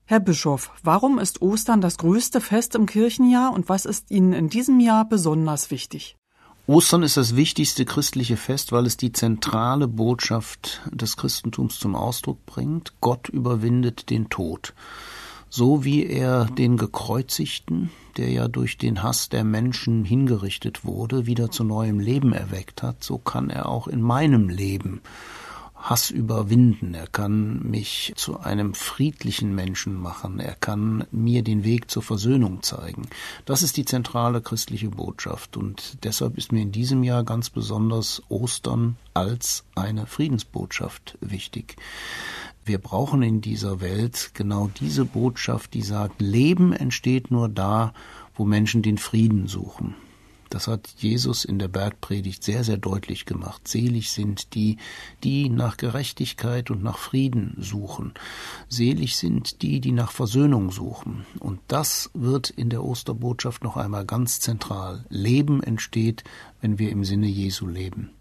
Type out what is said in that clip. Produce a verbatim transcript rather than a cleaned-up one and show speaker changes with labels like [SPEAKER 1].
[SPEAKER 1] Herr Bischof, warum ist Ostern das größte Fest im Kirchenjahr und was ist Ihnen in diesem Jahr besonders wichtig?
[SPEAKER 2] Ostern ist das wichtigste christliche Fest, weil es die zentrale Botschaft des Christentums zum Ausdruck bringt. Gott überwindet den Tod. So wie er den Gekreuzigten, der ja durch den Hass der Menschen hingerichtet wurde, wieder zu neuem Leben erweckt hat, so kann er auch in meinem Leben Hass überwinden. Er kann mich zu einem friedlichen Menschen machen. Er kann mir den Weg zur Versöhnung zeigen. Das ist die zentrale christliche Botschaft. Und deshalb ist mir in diesem Jahr ganz besonders Ostern als eine Friedensbotschaft wichtig. Wir brauchen in dieser Welt genau diese Botschaft, die sagt, Leben entsteht nur da, wo Menschen den Frieden suchen. Das hat Jesus in der Bergpredigt sehr, sehr deutlich gemacht. Selig sind die, die nach Gerechtigkeit und nach Frieden suchen. Selig sind die, die nach Versöhnung suchen. Und das wird in der Osterbotschaft noch einmal ganz zentral. Leben entsteht, wenn wir im Sinne Jesu leben.